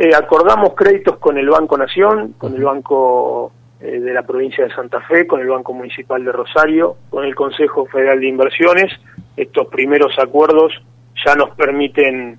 Acordamos créditos con el Banco Nación, con el Banco de la provincia de Santa Fe, con el Banco Municipal de Rosario, con el Consejo Federal de Inversiones. Estos primeros acuerdos ya nos permiten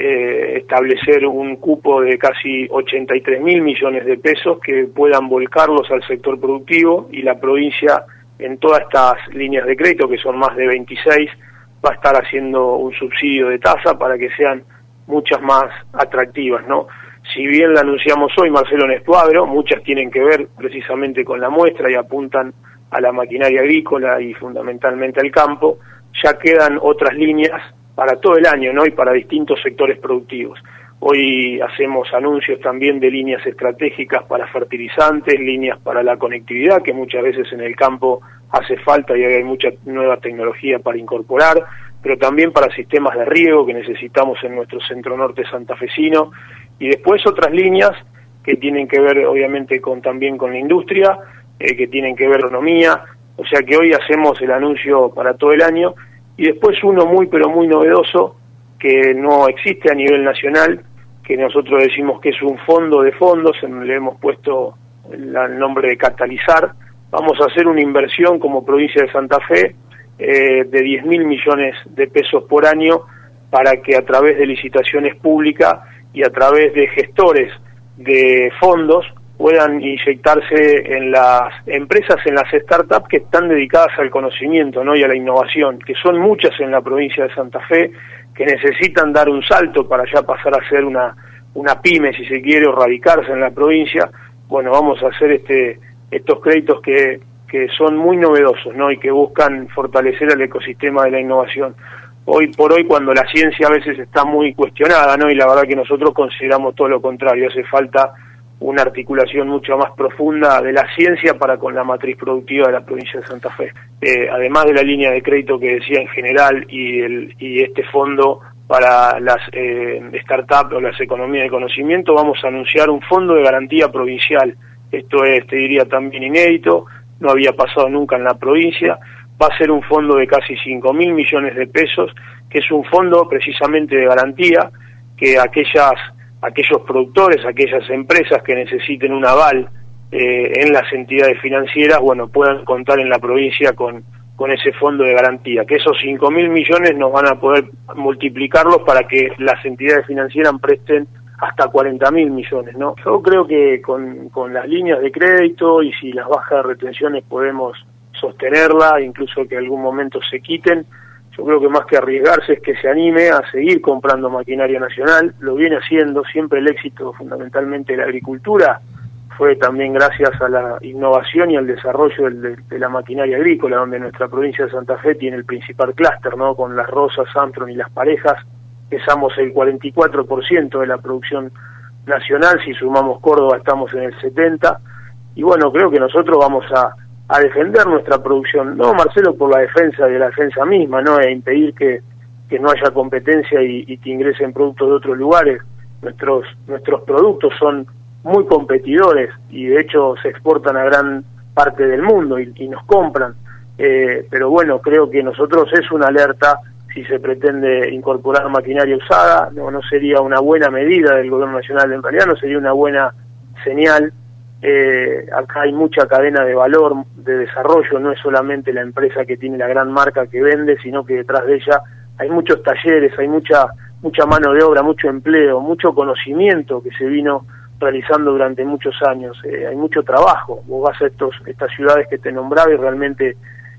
establecer un cupo de casi 83.000 millones de pesos que puedan volcarlos al sector productivo, y la provincia en todas estas líneas de crédito, que son más de 26, va a estar haciendo un subsidio de tasa para que sean muchas más atractivas, ¿no? Si bien la anunciamos hoy, Marcelo, en Escuadro, muchas tienen que ver precisamente con la muestra y apuntan a la maquinaria agrícola y fundamentalmente al campo. Ya quedan otras líneas para todo el año, ¿no? Y para distintos sectores productivos. Hoy hacemos anuncios también de líneas estratégicas para fertilizantes, líneas para la conectividad, que muchas veces en el campo hace falta y hay mucha nueva tecnología para incorporar, pero también para sistemas de riego que necesitamos en nuestro centro norte santafesino, y después otras líneas que tienen que ver obviamente también con la industria, que tienen que ver con economía, o sea que hoy hacemos el anuncio para todo el año. Y después uno muy pero muy novedoso, que no existe a nivel nacional, que nosotros decimos que es un fondo de fondos, le hemos puesto el nombre de Catalizar. Vamos a hacer una inversión como provincia de Santa Fe de 10.000 millones de pesos por año, para que a través de licitaciones públicas y a través de gestores de fondos puedan inyectarse en las empresas, en las startups que están dedicadas al conocimiento, ¿no? Y a la innovación, que son muchas en la provincia de Santa Fe, que necesitan dar un salto para ya pasar a ser una pyme, si se quiere, o radicarse en la provincia. Bueno, vamos a hacer estos créditos que son muy novedosos, ¿no? Y que buscan fortalecer el ecosistema de la innovación. Hoy por hoy, cuando la ciencia a veces está muy cuestionada, ¿no? Y la verdad que nosotros consideramos todo lo contrario, hace falta una articulación mucho más profunda de la ciencia para con la matriz productiva de la provincia de Santa Fe. Además de la línea de crédito que decía en general y este fondo para las startups o las economías de conocimiento, vamos a anunciar un fondo de garantía provincial. Esto es, te diría, también inédito, no había pasado nunca en la provincia. Va a ser un fondo de casi 5.000 millones de pesos, que es un fondo precisamente de garantía, que aquellos productores, aquellas empresas que necesiten un aval en las entidades financieras, bueno, puedan contar en la provincia con ese fondo de garantía, que esos 5.000 millones nos van a poder multiplicarlos para que las entidades financieras presten hasta 40.000 millones, ¿no? Yo creo que con las líneas de crédito, y si las bajas de retenciones podemos sostenerla, incluso que en algún momento se quiten, yo creo que más que arriesgarse es que se anime a seguir comprando maquinaria nacional. Lo viene haciendo, siempre el éxito fundamentalmente de la agricultura fue también gracias a la innovación y al desarrollo de la maquinaria agrícola, donde nuestra provincia de Santa Fe tiene el principal clúster, ¿no? Con las Rosas, Armstrong y Las Parejas, pesamos el 44% de la producción nacional. Si sumamos Córdoba estamos en el 70%, y bueno, creo que nosotros vamos a defender nuestra producción, no, Marcelo, por la defensa de la defensa misma, no, e impedir que no haya competencia y que ingresen productos de otros lugares. Nuestros productos son muy competidores y de hecho se exportan a gran parte del mundo y nos compran, pero bueno, creo que nosotros es una alerta si se pretende incorporar maquinaria usada. No sería una buena medida del gobierno nacional, en realidad no sería una buena señal. Acá hay mucha cadena de valor, de desarrollo, no es solamente la empresa que tiene la gran marca que vende, sino que detrás de ella hay muchos talleres, hay mucha mano de obra, mucho empleo, mucho conocimiento que se vino realizando durante muchos años. Hay mucho trabajo. Vos vas a estas ciudades que te nombraba y realmente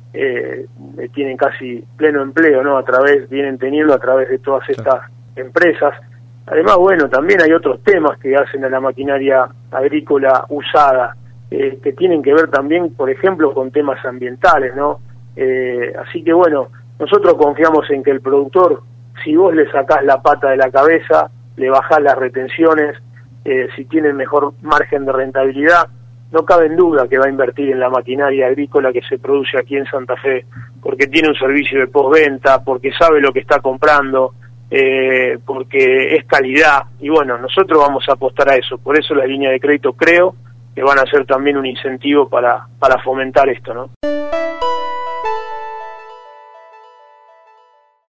tienen casi pleno empleo, ¿no? Vienen teniendo a través de todas estas empresas. Además, bueno, también hay otros temas que hacen a la maquinaria agrícola usada, que tienen que ver también, por ejemplo, con temas ambientales, ¿no? Así que bueno, nosotros confiamos en que el productor, si vos le sacás la pata de la cabeza, le bajás las retenciones, si tiene mejor margen de rentabilidad, no cabe en duda que va a invertir en la maquinaria agrícola que se produce aquí en Santa Fe, porque tiene un servicio de postventa, porque sabe lo que está comprando, porque es calidad, y bueno, nosotros vamos a apostar a eso. Por eso las líneas de crédito creo que van a ser también un incentivo para fomentar esto, ¿no?